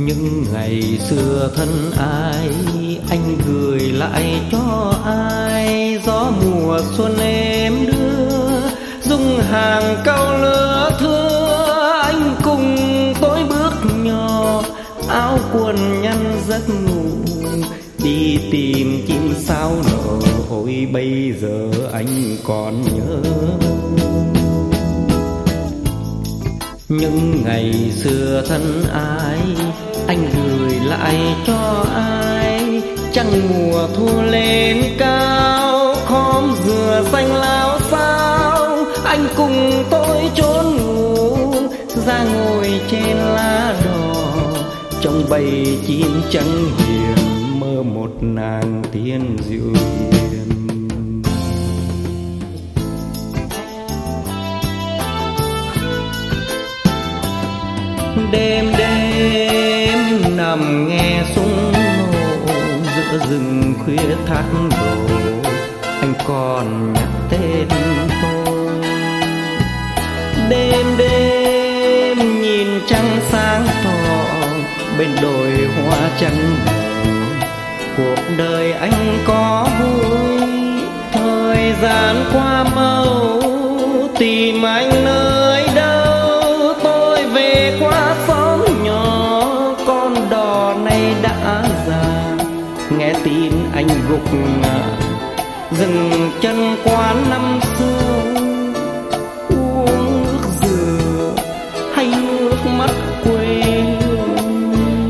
Những ngày xưa thân ai, anh gửi lại cho ai? Gió mùa xuân em đưa, dung hàng câu lứa thưa. Anh cùng tôi bước nhỏ, áo quần nhăn giấc ngủ, đi tìm chim sao nở. Ôi bây giờ anh còn nhớ những ngày xưa thân ai, anh gửi lại cho ai? Trăng mùa thu lên cao, khóm dừa xanh lao sao. Anh cùng tôi trốn ngủ, ra ngồi trên lá đỏ, trong bầy chim trắng hiền, mơ một nàng tiên dịu hiền. Đêm đêm nằm nghe súng nổ, giữa rừng khuya thác đổ, anh còn nhắc tên tôi. Đêm đêm nhìn trăng sáng tỏ, bên đồi hoa trắng nở. Cuộc đời anh có vui, thời gian qua mau, tìm anh nơi đâu? Tôi về qua xóm nhỏ, con đò này đã già. Nghe tin anh gục ngã, dừng chân quán năm xưa. Uống nước dừa hay nước mắt quê hương,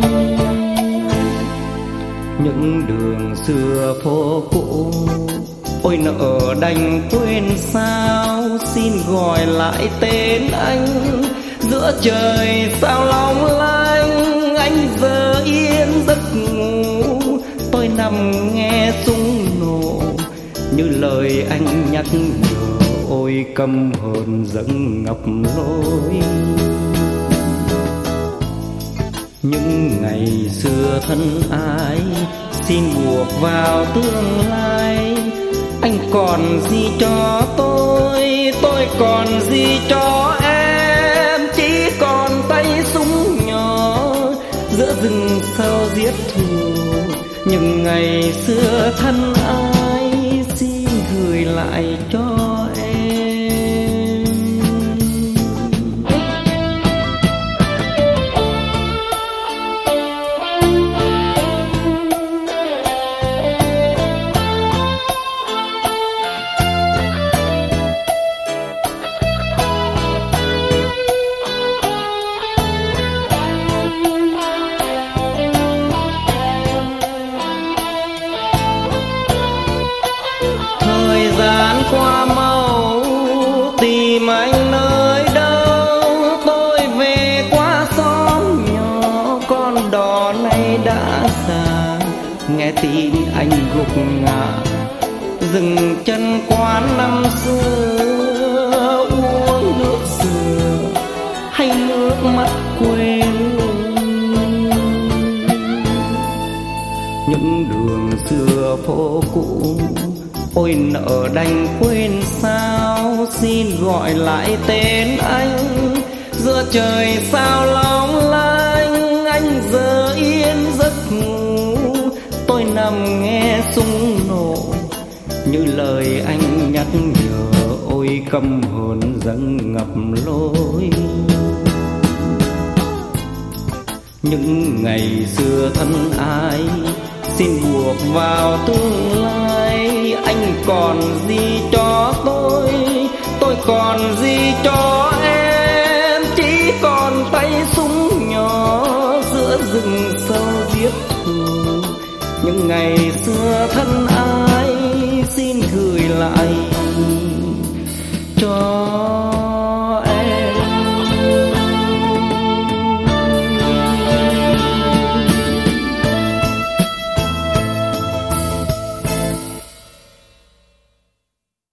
những đường xưa phố cũ, ôi nợ đành quên sao. Xin gọi lại tên anh, giữa trời sao long lanh. Anh giờ yên giấc ngủ, tôi nằm nghe súng nổ, như lời anh nhắc nhở. Ôi căm hờn dâng ngập lối. Những ngày xưa thân ai, xin buộc vào tương lai. Anh còn gì cho tôi còn gì cho em? Chỉ còn tay súng nhỏ, giữa rừng sâu giết thù. Những ngày xưa thân ai, xin gửi lại cho em. Thời gian qua mau, tìm anh nơi đâu? Tôi về qua xóm nhỏ, con đò này đã già. Nghe tin anh gục ngã, dừng chân quán năm xưa. Uống nước dừa hay nước mắt quê hương, những đường xưa phố cũ, ôi nợ đành quên sao. Xin gọi lại tên anh, giữa trời sao long lanh. Anh giờ yên giấc ngủ, tôi nằm nghe súng nổ, như lời anh nhắc nhở. Ôi căm hờn dâng ngập lối. Những ngày xưa thân ai, xin buộc vào tương lai. Anh còn gì cho tôi còn gì cho em? Chỉ còn tay súng nhỏ, giữa rừng sâu giết thù. Những ngày xưa thân ai, xin gửi lại